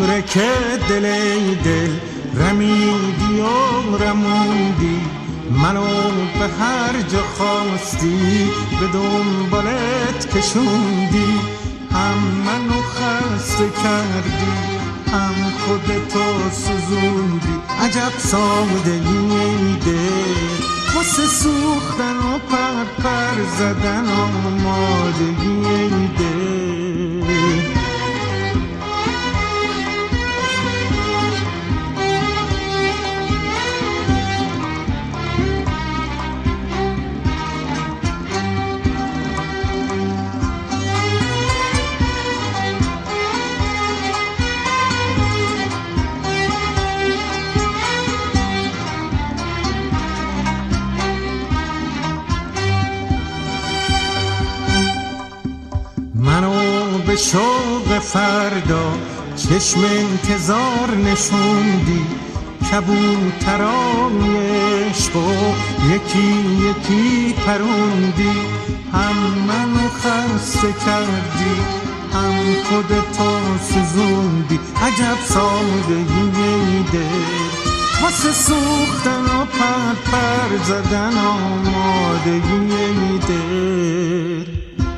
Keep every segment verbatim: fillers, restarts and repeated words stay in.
عمر که دل ای دل رمیدی و رموندی، منو به هر جا خواستی به دنبالت کشوندی. هم منو خسته کردی هم خودتو سوزوندی. عجب سادگی ای دل واسه سوختن و پر پر زدن آمادگی ای دل. منو به شوق فردا چشم انتظار نشوندی، کبوترای عشق و یکی یکی پروندی. هم منو خسته کردی هم خودتو سوزوندی. عجب سادگی ای دل واسه سوختن و پر پر زدن آمادگی ای دل.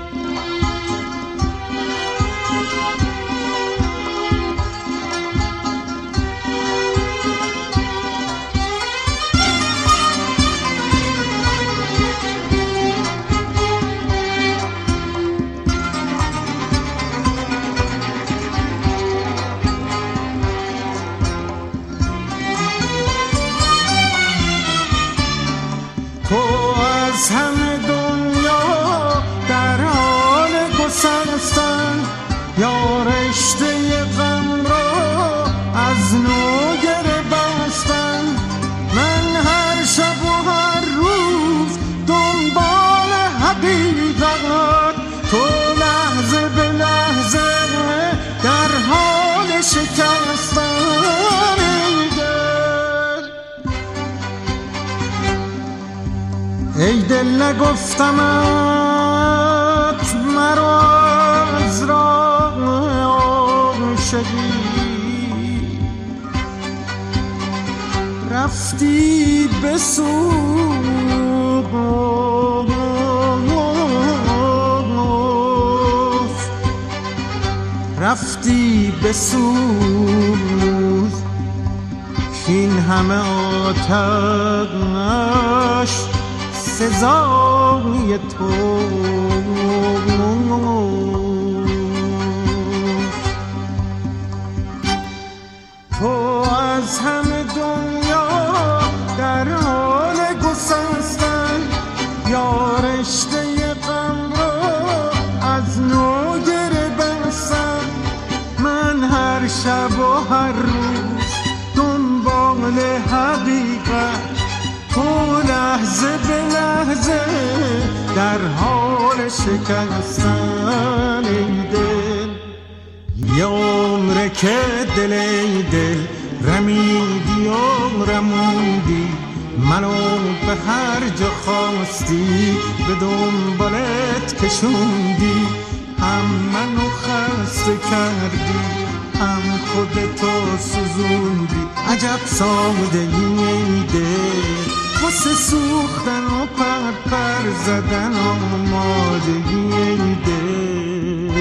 تو از همه دنیا در حال گسستن، یا رشته غم را از نو گره بستن. من هر شب و هر روز دنبال حقیقت، تو لحظه به لحظه در حال شکستن. ای دل نگفتمت مرا از راه عاشقی، رفتی به سوز رفتی به سوز. این همه آتش سزای تو. تو از همه دنیا در حال گسستن، یا رشته غم را از نو گره بستن. من هر شب و هر روز دنبال حقیقت، تو لحظه به لحظه در حال شکستن ای دل. یه عمر که دل ای دل رمیدی و رموندی، منو به هر جا خواستی به دنبالت کشوندی. هم منو خسته کردی هم خودتو سوزوندی. عجب سادگی ای دل واسه سوختن و پر پر زدن آمادگی ای دل.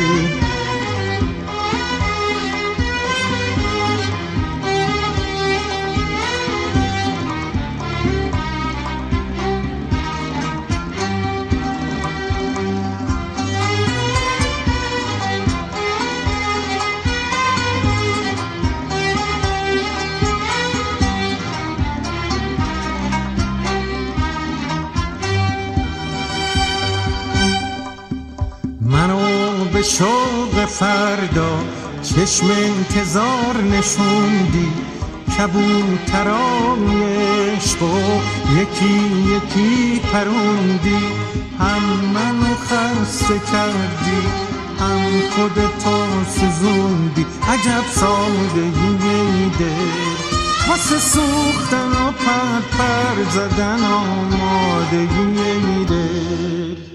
منو به شوق فردا چشم انتظار نشوندی، کبوترای عشق و یکی یکی پروندی. هم منو خسته کردی هم خودتو سوزوندی. عجب سادگی ای دل واسه سوختن و پر پر زدن آمادگی ای دل.